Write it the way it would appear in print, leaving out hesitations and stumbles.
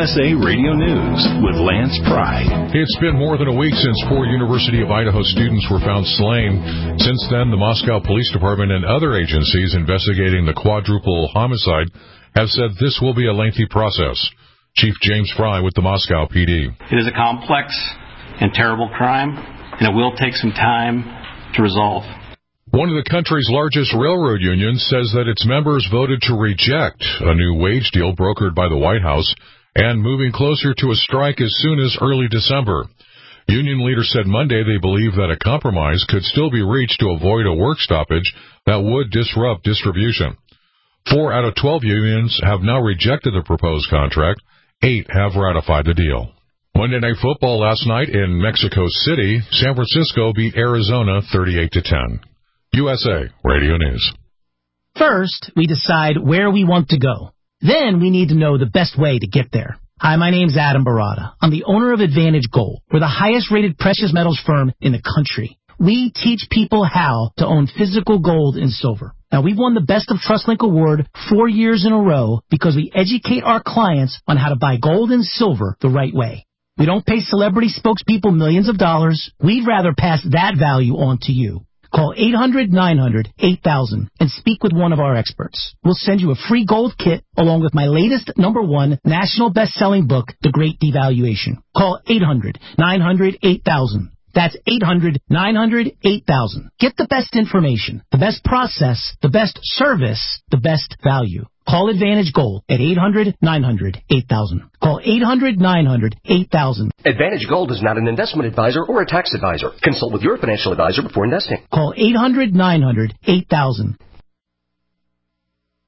USA Radio News with Lance Pry. It's been more than a week since 4 University of Idaho students were found slain. Since then, the Moscow Police Department and other agencies investigating the quadruple homicide have said this will be a lengthy process. Chief James Fry with the Moscow PD. It is a complex and terrible crime, and it will take some time to resolve. One of the country's largest railroad unions says that its members voted to reject a new wage deal brokered by the White House and moving closer to a strike as soon as early December. Union leaders said Monday they believe that a compromise could still be reached to avoid a work stoppage that would disrupt distribution. 4 out of 12 unions have now rejected the proposed contract. 8 have ratified the deal. Monday Night Football last night in Mexico City. San Francisco beat Arizona 38-10. USA Radio News. First, we decide where we want to go. Then we need to know the best way to get there. Hi, my name's Adam Barada. I'm the owner of Advantage Gold. We're the highest-rated precious metals firm in the country. We teach people how to own physical gold and silver. Now, we've won the Best of TrustLink Award 4 years in a row because we educate our clients on how to buy gold and silver the right way. We don't pay celebrity spokespeople millions of dollars. We'd rather pass that value on to you. Call 800-900-8000 and speak with one of our experts. We'll send you a free gold kit along with my latest #1 national best-selling book, The Great Devaluation. Call 800-900-8000. That's 800-900-8000. Get the best information, the best process, the best service, the best value. Call Advantage Gold at 800-900-8000. Call 800-900-8000. Advantage Gold is not an investment advisor or a tax advisor. Consult with your financial advisor before investing. Call 800-900-8000.